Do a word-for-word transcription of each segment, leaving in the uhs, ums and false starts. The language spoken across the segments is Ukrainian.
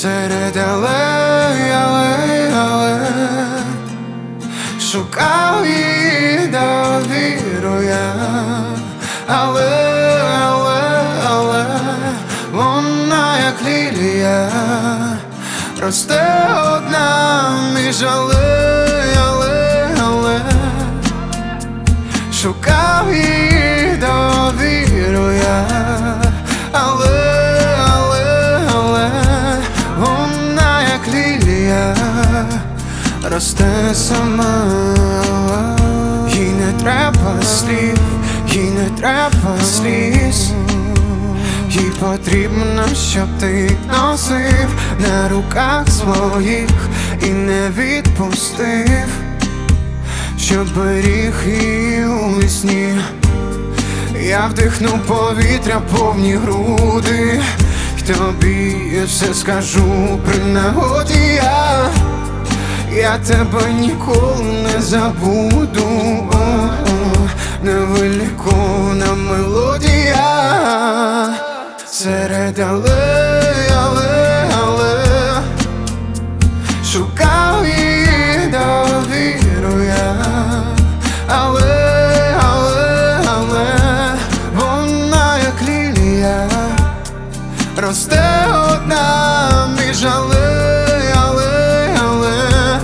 серед алей, алей, алей, шукав її, довіру я, але, але, але вона як лілія, росте одна між алей, алей, алей, шукав її, довіру я, але, але, але вона як лілія, росте сама. Їй не треба слів, їй не треба сліз, їй потрібно, щоб ти носив на руках своїх і не відпустив, щоб беріг її у вісні. Я вдихну повітря повні груди, й тобі все скажу при нагоді я. Я тебе ніколи не забуду, невиліковна мелодія, серед алей, алей, алей, шукав її, довіру я, але, але, але вона як лілія, росте одна між алей, алей, алей,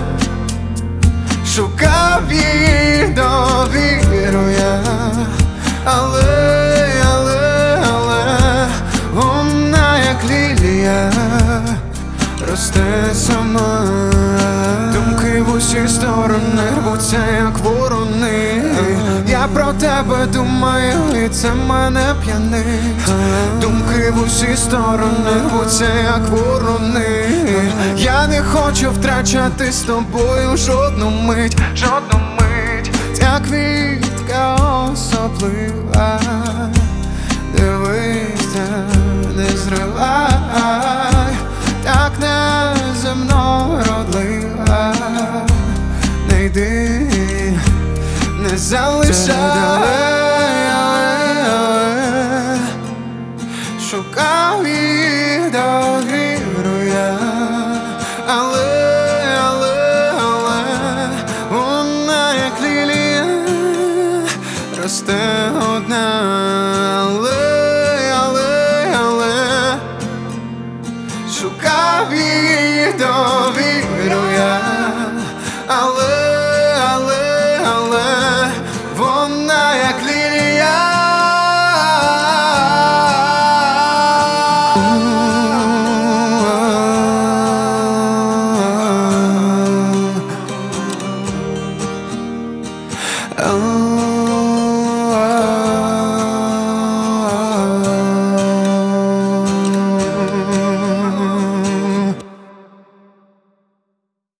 шукав її, довіру я, але, але, але вона як лілія, росте сама. Думки в усі сторони рвуться, як ворони. Я про тебе думаю, і це мене п'янить. Думки в усі сторони рвуться, як ворони. Я не хочу втрачати з тобою жодну мить, жодну мить. Ця квітка особлива, дивися, не зривай, так неземно родлива. Не йди, не залишай, шукав її, довіру я, але, але, але вона як лілія, росте одна, але, але, але шукав її, довіру я, але